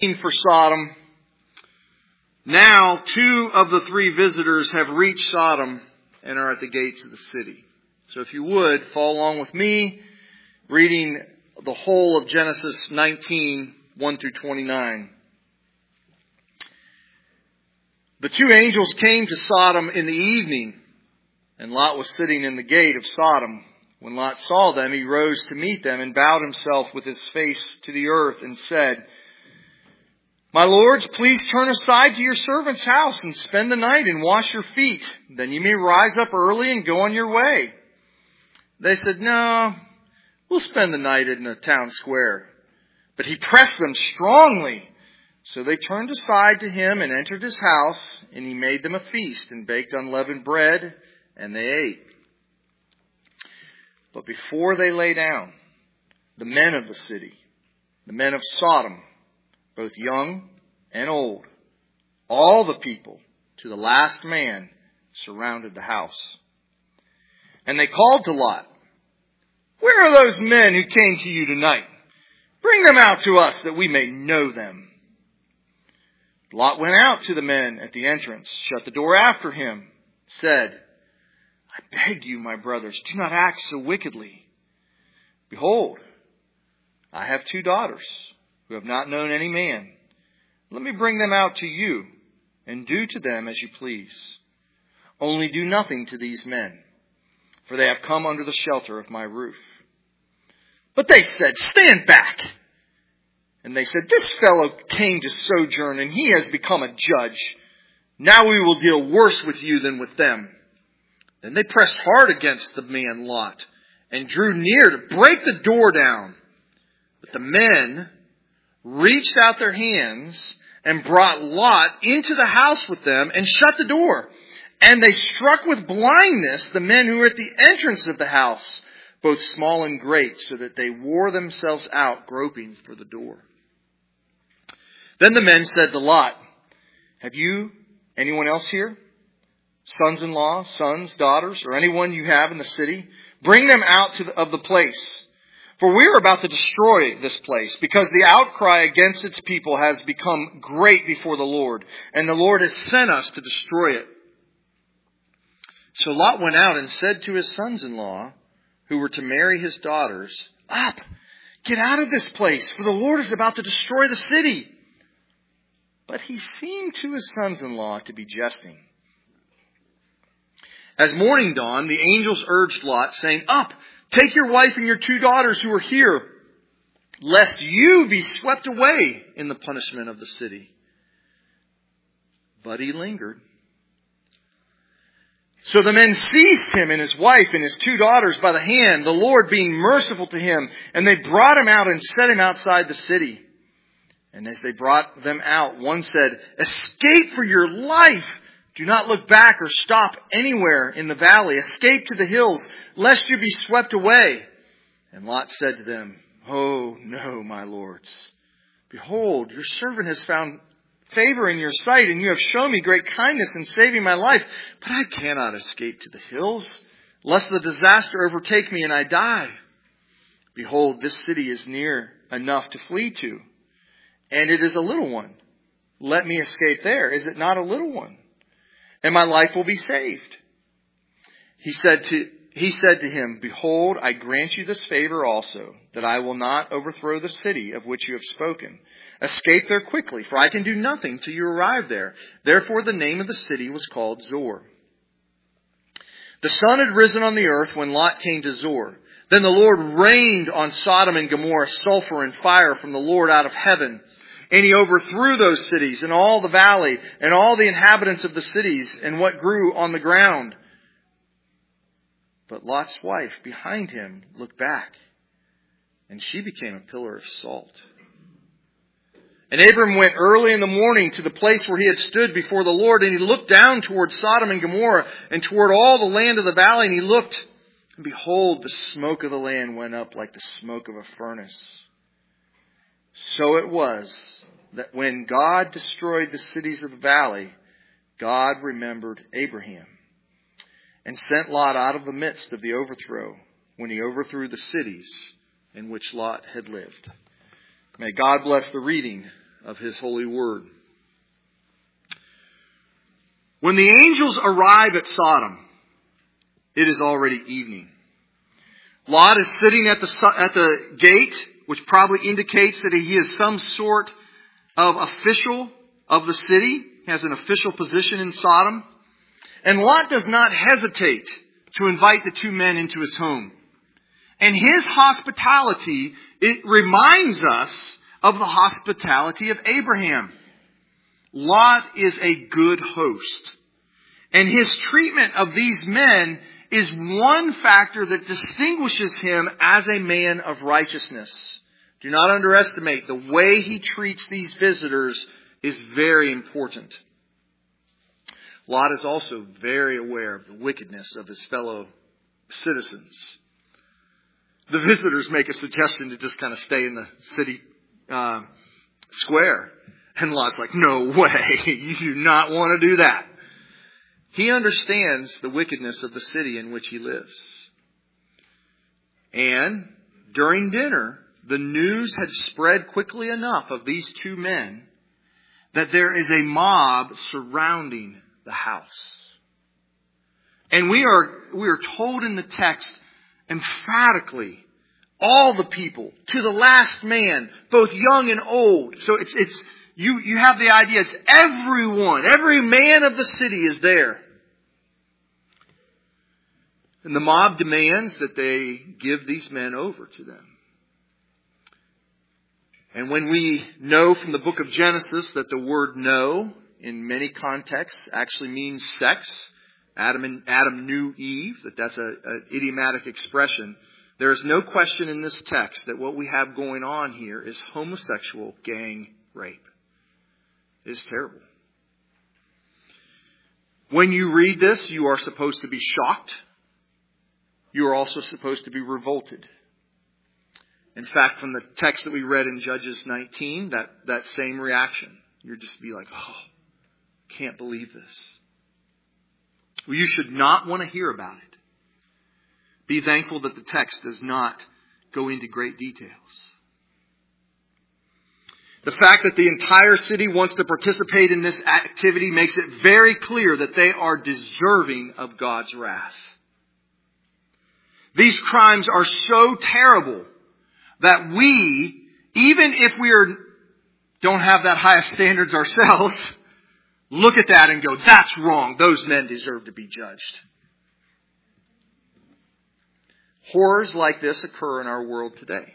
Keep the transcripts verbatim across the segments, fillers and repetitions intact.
For Sodom. Now, two of the three visitors have reached Sodom and are at the gates of the city. So if you would, follow along with me, reading the whole of Genesis nineteen, one through twenty-nine. The two angels came to Sodom in the evening, and Lot was sitting in the gate of Sodom. When Lot saw them, he rose to meet them and bowed himself with his face to the earth and said, "My lords, please turn aside to your servant's house and spend the night and wash your feet. Then you may rise up early and go on your way." They said, "No, we'll spend the night in the town square." But he pressed them strongly. So they turned aside to him and entered his house, and he made them a feast and baked unleavened bread, and they ate. But before they lay down, the men of the city, the men of Sodom, both young and old, all the people, to the last man, surrounded the house. And they called to Lot, "Where are those men who came to you tonight? Bring them out to us that we may know them." Lot went out to the men at the entrance, shut the door after him, said, "I beg you, my brothers, do not act so wickedly. Behold, I have two daughters who have not known any man. Let me bring them out to you, and do to them as you please. Only do nothing to these men, for they have come under the shelter of my roof." But they said, "Stand back." And they said, "This fellow came to sojourn, and he has become a judge. Now we will deal worse with you than with them." Then they pressed hard against the man Lot, and drew near to break the door down. But the men reached out their hands and brought Lot into the house with them and shut the door. And they struck with blindness the men who were at the entrance of the house, both small and great, so that they wore themselves out groping for the door. Then the men said to Lot, "Have you anyone else here? Sons-in-law, sons, daughters, or anyone you have in the city? Bring them out to the, of the place. For we are about to destroy this place, because the outcry against its people has become great before the Lord, and the Lord has sent us to destroy it." So Lot went out and said to his sons-in-law, who were to marry his daughters, "Up, get out of this place, for the Lord is about to destroy the city." But he seemed to his sons-in-law to be jesting. As morning dawned, the angels urged Lot, saying, "Up, take your wife and your two daughters who are here, lest you be swept away in the punishment of the city." But he lingered. So the men seized him and his wife and his two daughters by the hand, the Lord being merciful to him, and they brought him out and set him outside the city. And as they brought them out, one said, "Escape for your life. Do not look back or stop anywhere in the valley. Escape to the hills, lest you be swept away." And Lot said to them, "Oh, no, my lords. Behold, your servant has found favor in your sight, and you have shown me great kindness in saving my life. But I cannot escape to the hills, lest the disaster overtake me and I die. Behold, this city is near enough to flee to, and it is a little one. Let me escape there. Is it not a little one? And my life will be saved." He said to He said to him, "Behold, I grant you this favor also, that I will not overthrow the city of which you have spoken. Escape there quickly, for I can do nothing till you arrive there." Therefore the name of the city was called Zoar. The sun had risen on the earth when Lot came to Zoar. Then the Lord rained on Sodom and Gomorrah sulfur and fire from the Lord out of heaven. And he overthrew those cities and all the valley and all the inhabitants of the cities and what grew on the ground. But Lot's wife behind him looked back, and she became a pillar of salt. And Abram went early in the morning to the place where he had stood before the Lord, and he looked down toward Sodom and Gomorrah and toward all the land of the valley, and he looked, and behold, the smoke of the land went up like the smoke of a furnace. So it was that when God destroyed the cities of the valley, God remembered Abraham and sent Lot out of the midst of the overthrow when he overthrew the cities in which Lot had lived. May God bless the reading of His holy word. When the angels arrive at Sodom, it is already evening. Lot is sitting at the, at the gate, which probably indicates that he is some sort of official of the city. He has an official position in Sodom. And Lot does not hesitate to invite the two men into his home. And his hospitality, it reminds us of the hospitality of Abraham. Lot is a good host. And his treatment of these men is one factor that distinguishes him as a man of righteousness. Do not underestimate the way he treats these visitors is very important. Lot is also very aware of the wickedness of his fellow citizens. The visitors make a suggestion to just kind of stay in the city uh, square. And Lot's like, no way, you do not want to do that. He understands the wickedness of the city in which he lives. And during dinner, the news had spread quickly enough of these two men that there is a mob surrounding the house. And we are, we are told in the text emphatically, all the people, to the last man, both young and old. So it's, it's, you, you have the idea, it's everyone, every man of the city is there. And the mob demands that they give these men over to them. And when we know from the book of Genesis that the word know in many contexts actually means sex, Adam and Adam knew Eve, that that's a, an idiomatic expression. There is no question in this text that what we have going on here is homosexual gang rape. It is terrible. When you read this, you are supposed to be shocked. You are also supposed to be revolted. In fact, from the text that we read in Judges nineteen, that, that same reaction. You're just to be like, oh, can't believe this. Well, you should not want to hear about it. Be thankful that the text does not go into great details. The fact that the entire city wants to participate in this activity makes it very clear that they are deserving of God's wrath. These crimes are so terrible that we, even if we are, don't have that high standards ourselves, look at that and go, that's wrong. Those men deserve to be judged. Horrors like this occur in our world today.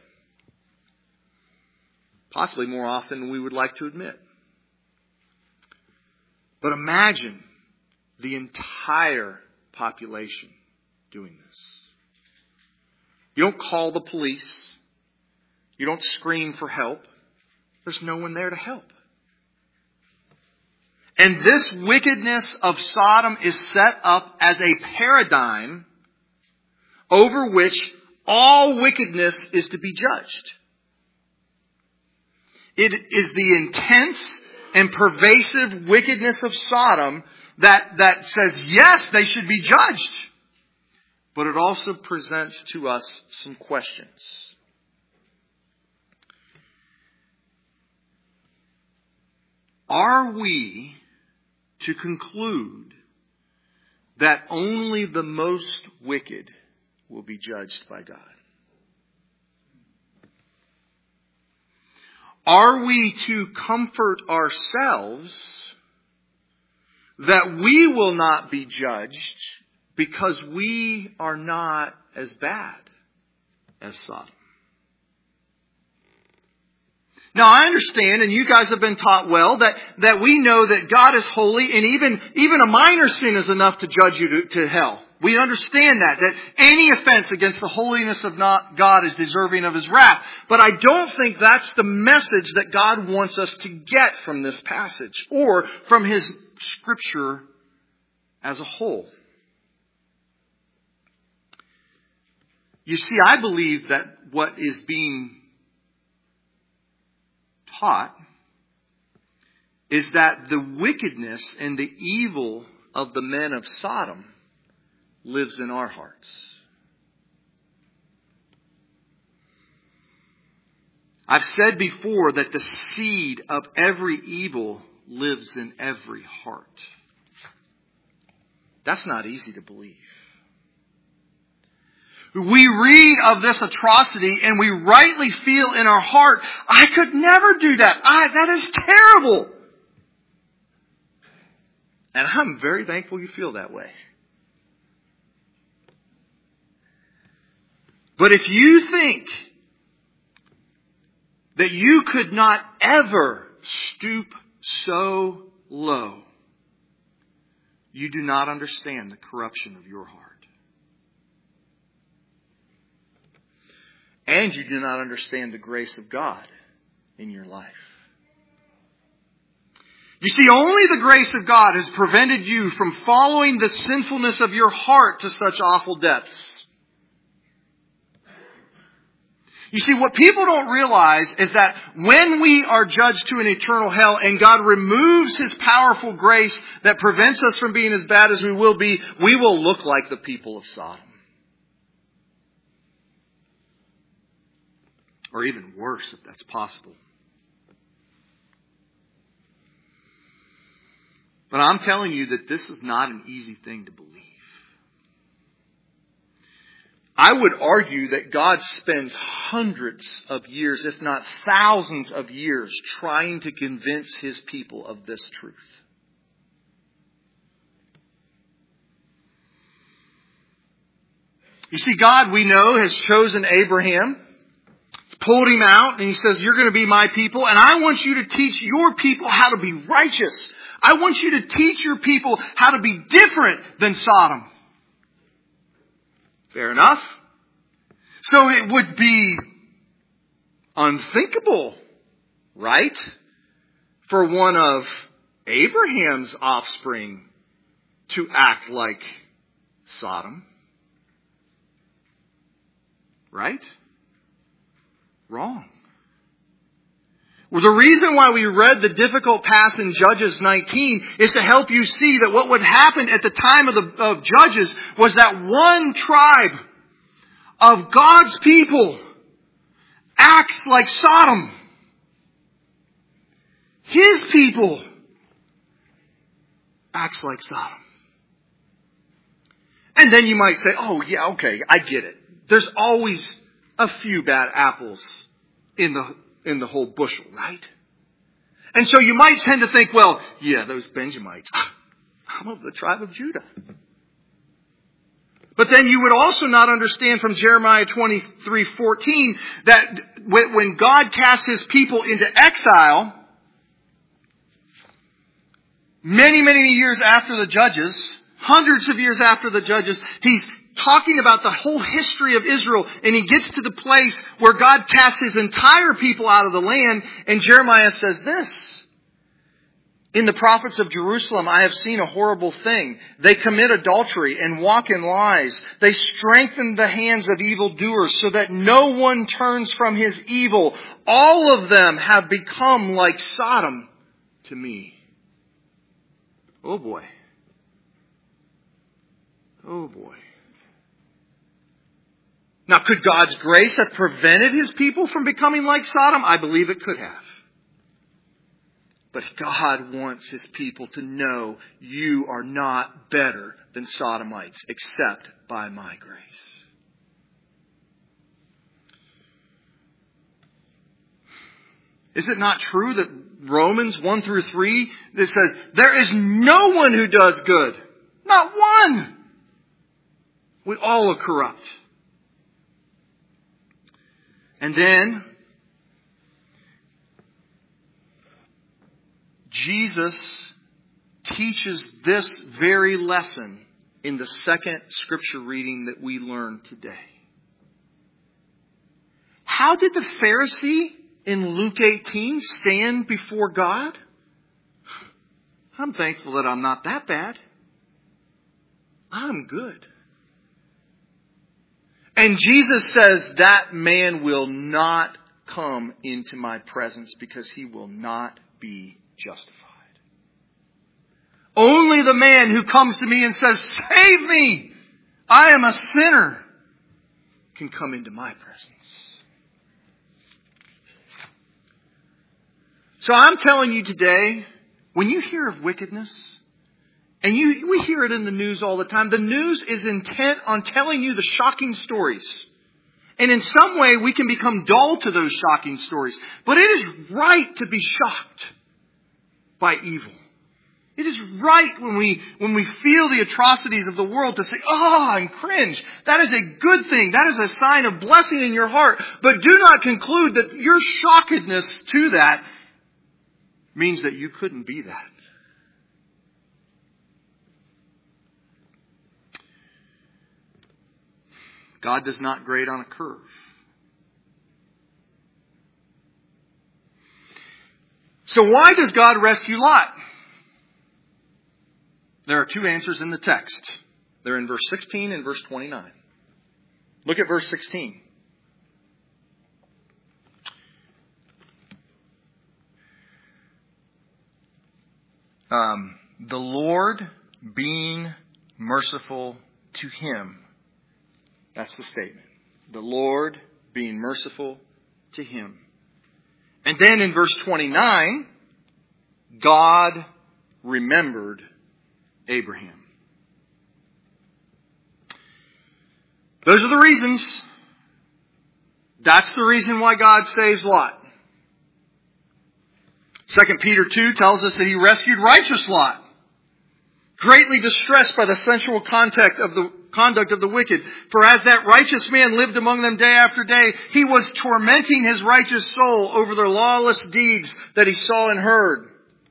Possibly more often than we would like to admit. But imagine the entire population doing this. You don't call the police. You don't scream for help. There's no one there to help. And this wickedness of Sodom is set up as a paradigm over which all wickedness is to be judged. It is the intense and pervasive wickedness of Sodom that, that says, yes, they should be judged. But it also presents to us some questions. Are we to conclude that only the most wicked will be judged by God? Are we to comfort ourselves that we will not be judged because we are not as bad as Sodom? Now I understand, and you guys have been taught well, that, that we know that God is holy, and even, even a minor sin is enough to judge you to, to hell. We understand that, that any offense against the holiness of not God is deserving of His wrath. But I don't think that's the message that God wants us to get from this passage, or from His Scripture as a whole. You see, I believe that what is being taught is that the wickedness and the evil of the men of Sodom lives in our hearts. I've said before that the seed of every evil lives in every heart. That's not easy to believe. We read of this atrocity and we rightly feel in our heart, I could never do that. I, that is terrible. And I'm very thankful you feel that way. But if you think that you could not ever stoop so low, you do not understand the corruption of your heart. And you do not understand the grace of God in your life. You see, only the grace of God has prevented you from following the sinfulness of your heart to such awful depths. You see, what people don't realize is that when we are judged to an eternal hell and God removes His powerful grace that prevents us from being as bad as we will be, we will look like the people of Sodom. Or even worse, if that's possible. But I'm telling you that this is not an easy thing to believe. I would argue that God spends hundreds of years, if not thousands of years, trying to convince His people of this truth. You see, God, we know, has chosen Abraham, pulled him out, and He says, you're going to be my people, and I want you to teach your people how to be righteous. I want you to teach your people how to be different than Sodom. Fair enough. So it would be unthinkable, right, for one of Abraham's offspring to act like Sodom. Right? Wrong. Well, the reason why we read the difficult passage in Judges nineteen is to help you see that what would happen at the time of the of Judges was that one tribe of God's people acts like Sodom. His people acts like Sodom. And then you might say, oh yeah, okay, I get it. There's always a few bad apples in the in the whole bushel, right? And so you might tend to think, well, yeah, those Benjamites, I'm of the tribe of Judah. But then you would also not understand from Jeremiah twenty-three fourteen that when God casts His people into exile, many, many years after the Judges, hundreds of years after the Judges, He's talking about the whole history of Israel, and He gets to the place where God casts His entire people out of the land, and Jeremiah says this, in the prophets of Jerusalem, I have seen a horrible thing. They commit adultery and walk in lies. They strengthen the hands of evildoers so that no one turns from his evil. All of them have become like Sodom to me. Oh boy. Oh boy. Now, could God's grace have prevented His people from becoming like Sodom? I believe it could have. But God wants His people to know you are not better than Sodomites except by my grace. Is it not true that Romans one through three that says, there is no one who does good. Not one. We all are corrupt. And then, Jesus teaches this very lesson in the second scripture reading that we learned today. How did the Pharisee in Luke eighteen stand before God? I'm thankful that I'm not that bad. I'm good. And Jesus says that man will not come into my presence because he will not be justified. Only the man who comes to me and says, save me, I am a sinner, can come into my presence. So I'm telling you today, when you hear of wickedness, and you we hear it in the news all the time, the news is intent on telling you the shocking stories. And in some way, we can become dull to those shocking stories. But it is right to be shocked by evil. It is right when we when we feel the atrocities of the world to say, ah, oh, and cringe. That is a good thing. That is a sign of blessing in your heart. But do not conclude that your shockedness to that means that you couldn't be that. God does not grade on a curve. So why does God rescue Lot? There are two answers in the text. They're in verse sixteen and verse twenty-nine. Look at verse sixteen. Um, the Lord being merciful to him. That's the statement. The Lord being merciful to him. And then in verse twenty-nine, God remembered Abraham. Those are the reasons. That's the reason why God saves Lot. Second Peter two tells us that he rescued righteous Lot, greatly distressed by the sensual contact of the conduct of the wicked. For as that righteous man lived among them day after day, he was tormenting his righteous soul over their lawless deeds that he saw and heard.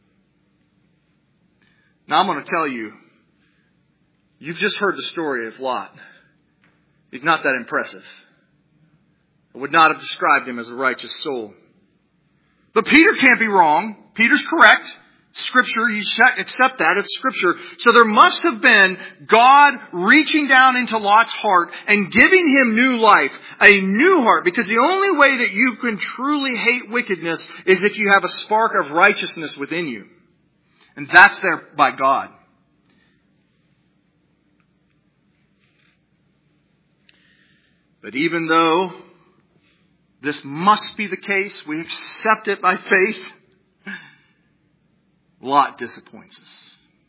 Now I'm going to tell you, you've just heard the story of Lot. He's not that impressive. I would not have described him as a righteous soul. But Peter can't be wrong. Peter's correct. Scripture, you accept that. It's Scripture. So there must have been God reaching down into Lot's heart and giving him new life. A new heart. Because the only way that you can truly hate wickedness is if you have a spark of righteousness within you. And that's there by God. But even though this must be the case, we accept it by faith, Lot disappoints us.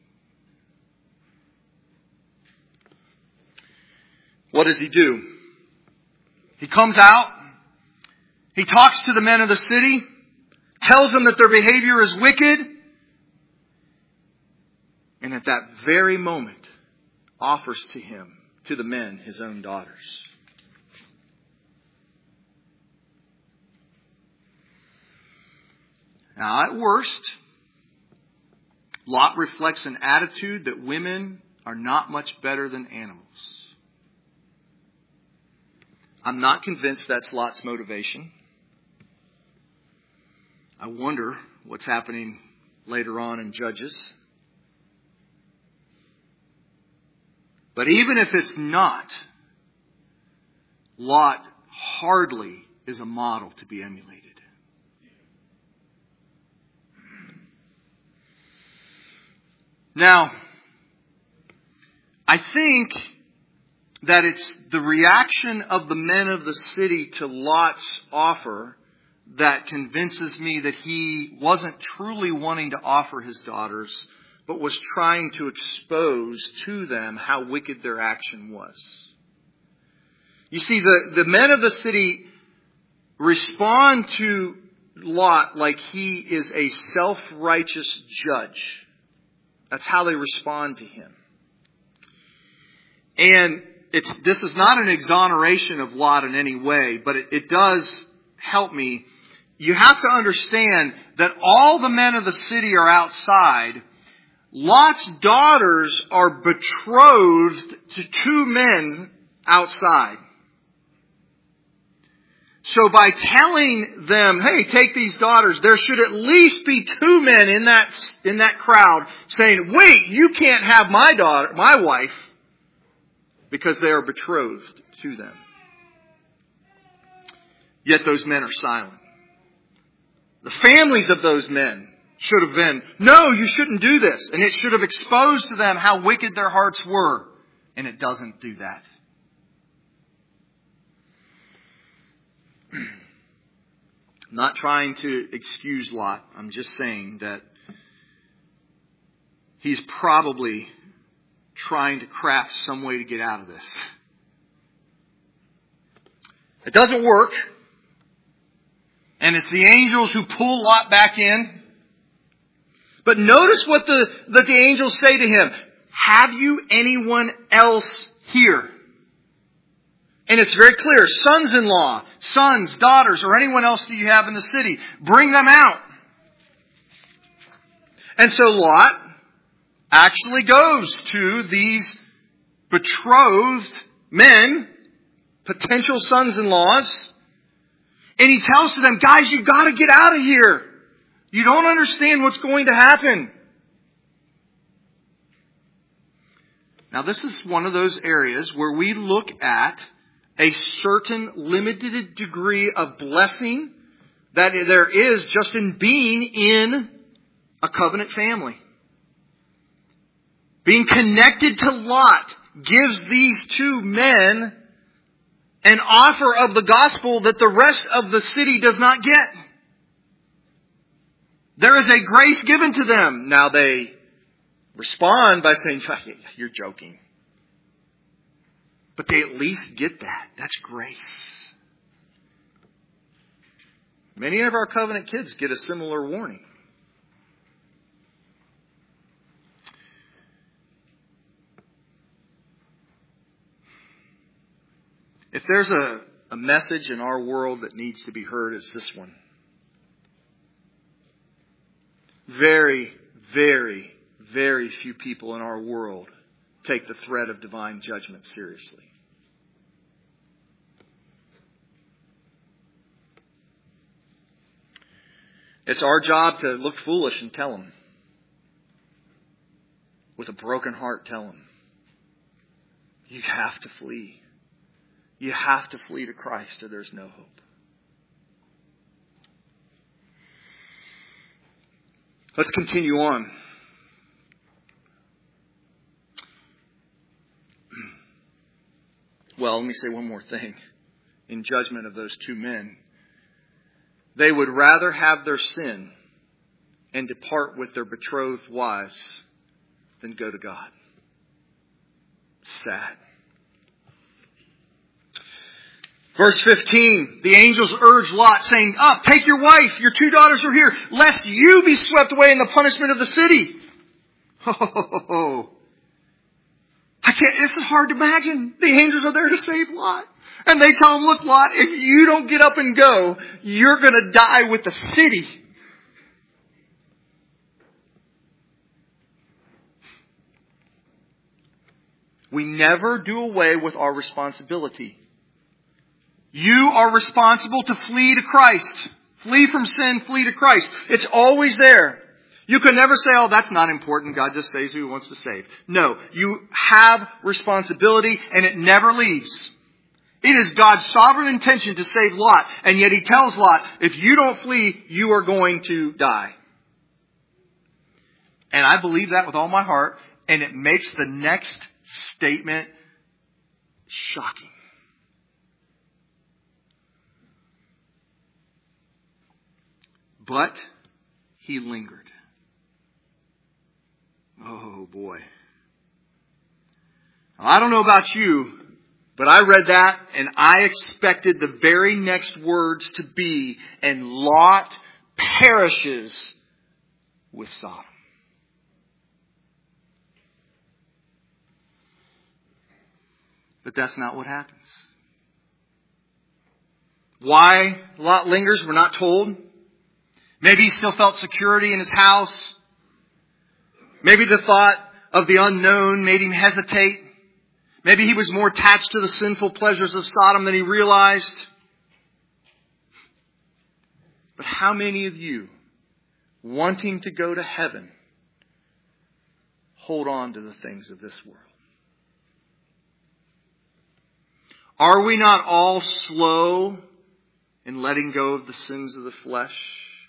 What does he do? He comes out. He talks to the men of the city. Tells them that their behavior is wicked. And at that very moment, offers to him, to the men, his own daughters. Now, at worst, Lot reflects an attitude that women are not much better than animals. I'm not convinced that's Lot's motivation. I wonder what's happening later on in Judges. But even if it's not, Lot hardly is a model to be emulated. Now, I think that it's the reaction of the men of the city to Lot's offer that convinces me that he wasn't truly wanting to offer his daughters, but was trying to expose to them how wicked their action was. You see, the, the men of the city respond to Lot like he is a self-righteous judge. That's how they respond to him. And it's this is not an exoneration of Lot in any way, but it, it does help me. You have to understand that all the men of the city are outside. Lot's daughters are betrothed to two men outside. So by telling them, hey, take these daughters, there should at least be two men in that in that crowd saying, wait, you can't have my daughter, my wife, because they are betrothed to them. Yet those men are silent. The families of those men should have been, no, you shouldn't do this. And it should have exposed to them how wicked their hearts were. And it doesn't do that. not trying to excuse Lot. I'm just saying that he's probably trying to craft some way to get out of this. It doesn't work. And it's the angels who pull Lot back in. But notice what the, that the angels say to him. Have you anyone else here? And it's very clear. Sons-in-law, sons, daughters, or anyone else that you have in the city. Bring them out. And so Lot actually goes to these betrothed men, potential sons-in-laws, and he tells to them, guys, you've got to get out of here. You don't understand what's going to happen. Now, this is one of those areas where we look at a certain limited degree of blessing that there is just in being in a covenant family. Being connected to Lot gives these two men an offer of the gospel that the rest of the city does not get. There is a grace given to them. Now they respond by saying, you're joking. But they at least get that. That's grace. Many of our covenant kids get a similar warning. If there's a, a message in our world that needs to be heard, it's this one. Very, very, very few people in our world take the threat of divine judgment seriously. It's our job to look foolish and tell them. With a broken heart, tell them. You have to flee. You have to flee to Christ or there's no hope. Let's continue on. Well, let me say one more thing. In judgment of those two men, they would rather have their sin and depart with their betrothed wives than go to God. Sad. Verse fifteen, the angels urge Lot, saying, up, take your wife, your two daughters are here, lest you be swept away in the punishment of the city. Oh, I can't, this is hard to imagine. The angels are there to save Lot. And they tell him, look, Lot, if you don't get up and go, you're going to die with the city. We never do away with our responsibility. You are responsible to flee to Christ. Flee from sin, flee to Christ. It's always there. You can never say, oh, that's not important. God just saves who He wants to save. No, you have responsibility and it never leaves. It is God's sovereign intention to save Lot. And yet He tells Lot, if you don't flee, you are going to die. And I believe that with all my heart. And it makes the next statement shocking. But he lingered. Oh boy. I don't know about you, but I read that and I expected the very next words to be, and Lot perishes with Sodom. But that's not what happens. Why Lot lingers, we're not told. Maybe he still felt security in his house. Maybe the thought of the unknown made him hesitate. Maybe he was more attached to the sinful pleasures of Sodom than he realized. But how many of you, wanting to go to heaven, hold on to the things of this world? Are we not all slow in letting go of the sins of the flesh?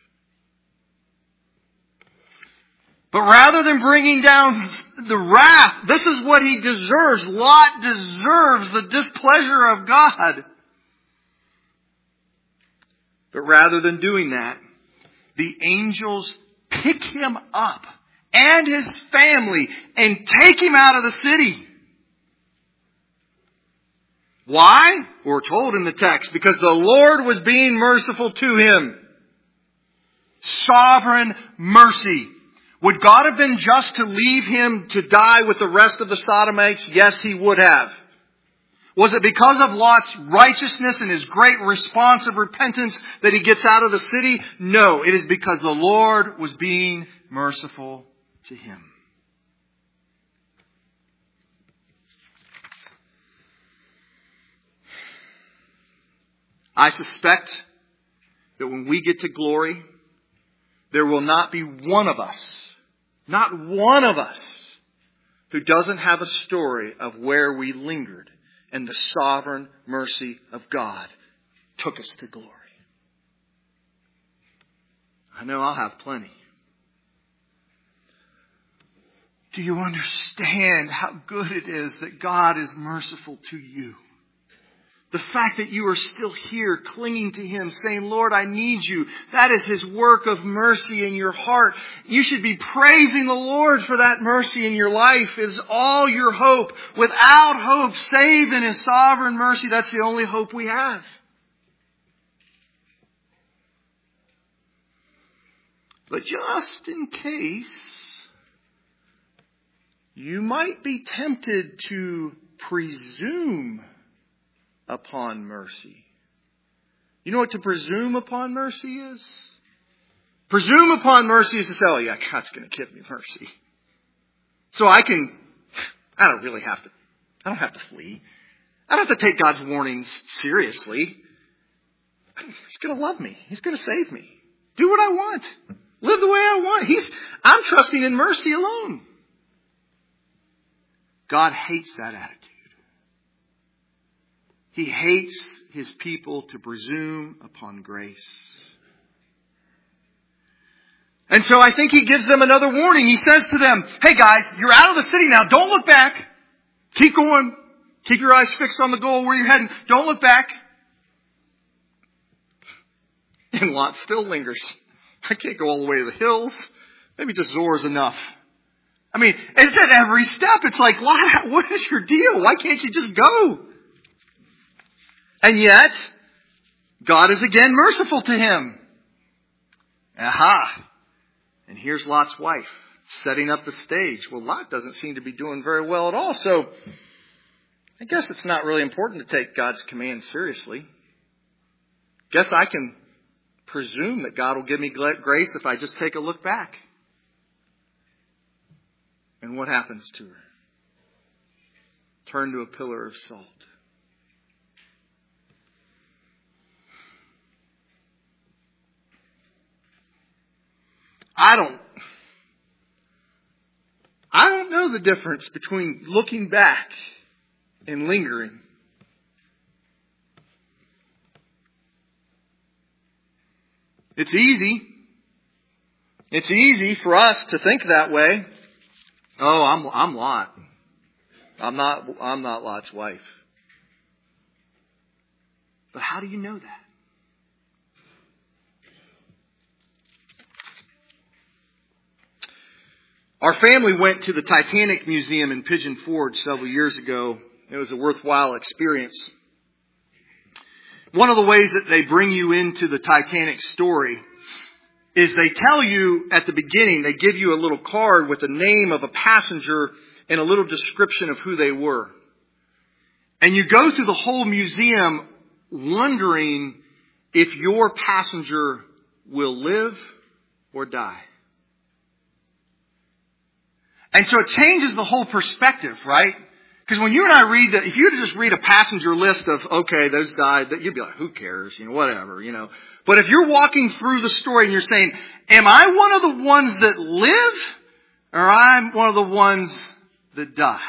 But rather than bringing down the wrath, this is what he deserves. Lot deserves the displeasure of God. But rather than doing that, the angels pick him up and his family and take him out of the city. Why? We're told in the text, because the Lord was being merciful to him. Sovereign mercy. Would God have been just to leave him to die with the rest of the Sodomites? Yes, he would have. Was it because of Lot's righteousness and his great response of repentance that he gets out of the city? No, it is because the Lord was being merciful to him. I suspect that when we get to glory, there will not be one of us, not one of us, who doesn't have a story of where we lingered and the sovereign mercy of God took us to glory. I know I'll have plenty. Do you understand how good it is that God is merciful to you? The fact that you are still here clinging to Him, saying, Lord, I need you. That is His work of mercy in your heart. You should be praising the Lord for that mercy in your life. Is all your hope. Without hope, save in His sovereign mercy, that's the only hope we have. But just in case, you might be tempted to presume upon mercy. You know what to presume upon mercy is? Presume upon mercy is to say, oh yeah, God's going to give me mercy. So I can, I don't really have to, I don't have to flee. I don't have to take God's warnings seriously. He's going to love me. He's going to save me. Do what I want. Live the way I want. He's, I'm trusting in mercy alone. God hates that attitude. He hates His people to presume upon grace. And so I think He gives them another warning. He says to them, hey guys, you're out of the city now. Don't look back. Keep going. Keep your eyes fixed on the goal where you're heading. Don't look back. And Lot still lingers. I can't go all the way to the hills. Maybe just Zoar is enough. I mean, it's at every step. It's like, Lot, what is your deal? Why can't you just go? And yet, God is again merciful to him. Aha! And here's Lot's wife setting up the stage. Well, Lot doesn't seem to be doing very well at all. So, I guess it's not really important to take God's command seriously. Guess I can presume that God will give me grace if I just take a look back. And what happens to her? Turn to a pillar of salt. I don't, I don't know the difference between looking back and lingering. It's easy. It's easy for us to think that way. Oh, I'm, I'm Lot. I'm not, I'm not Lot's wife. But how do you know that? Our family went to the Titanic Museum in Pigeon Forge several years ago. It was a worthwhile experience. One of the ways that they bring you into the Titanic story is they tell you at the beginning, they give you a little card with the name of a passenger and a little description of who they were. And you go through the whole museum wondering if your passenger will live or die. And so it changes the whole perspective, right? Because when you and I read that, if you were to just read a passenger list of, okay, those died, that you'd be like, who cares? You know, whatever, you know. But if you're walking through the story and you're saying, am I one of the ones that live? Or I'm one of the ones that die?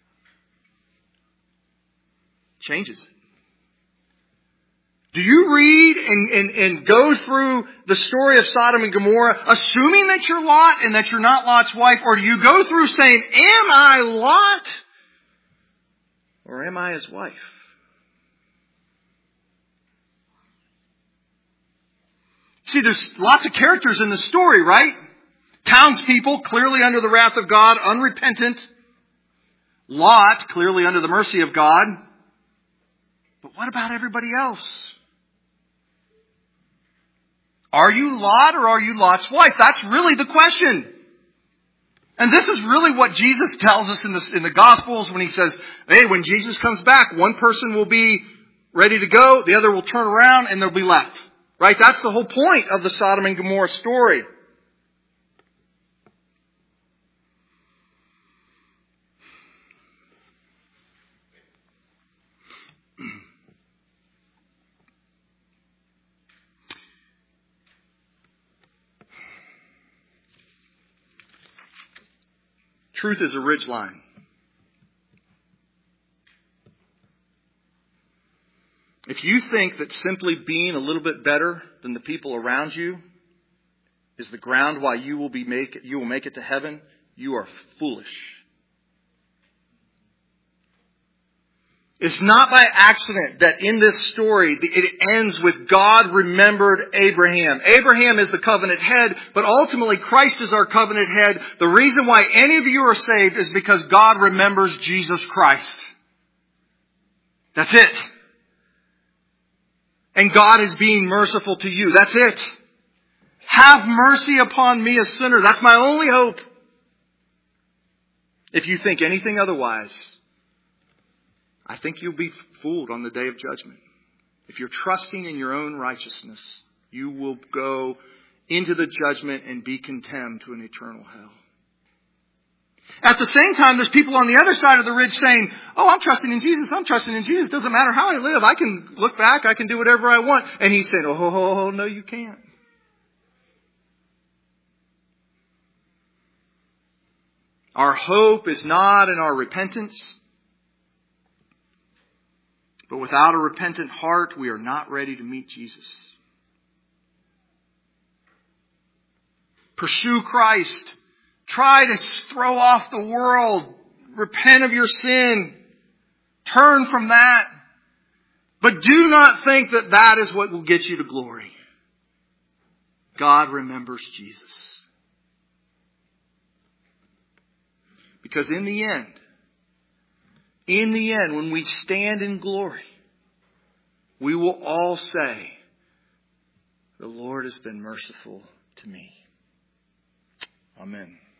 Changes it. Do you read and, and, and go through the story of Sodom and Gomorrah assuming that you're Lot and that you're not Lot's wife? Or do you go through saying, am I Lot? Or am I his wife? See, there's lots of characters in the story, right? Townspeople, clearly under the wrath of God, unrepentant. Lot, clearly under the mercy of God. But what about everybody else? Are you Lot or are you Lot's wife? That's really the question. And this is really what Jesus tells us in the, in the Gospels when he says, hey, when Jesus comes back, one person will be ready to go, the other will turn around, and they'll be left. Right? That's the whole point of the Sodom and Gomorrah story. Truth is a ridgeline. If you think that simply being a little bit better than the people around you is the ground why you will be make you will make it to heaven, you are foolish. It's not by accident that in this story it ends with God remembered Abraham. Abraham is the covenant head, but ultimately Christ is our covenant head. The reason why any of you are saved is because God remembers Jesus Christ. That's it. And God is being merciful to you. That's it. Have mercy upon me, a sinner. That's my only hope. If you think anything otherwise, I think you'll be fooled on the day of judgment. If you're trusting in your own righteousness, you will go into the judgment and be condemned to an eternal hell. At the same time, there's people on the other side of the ridge saying, oh, I'm trusting in Jesus. I'm trusting in Jesus. Doesn't matter how I live. I can look back. I can do whatever I want. And he's saying, oh, no, you can't. Our hope is not in our repentance. But without a repentant heart, we are not ready to meet Jesus. Pursue Christ. Try to throw off the world. Repent of your sin. Turn from that. But do not think that that is what will get you to glory. God remembers Jesus. Because in the end, in the end, when we stand in glory, we will all say, the Lord has been merciful to me. Amen.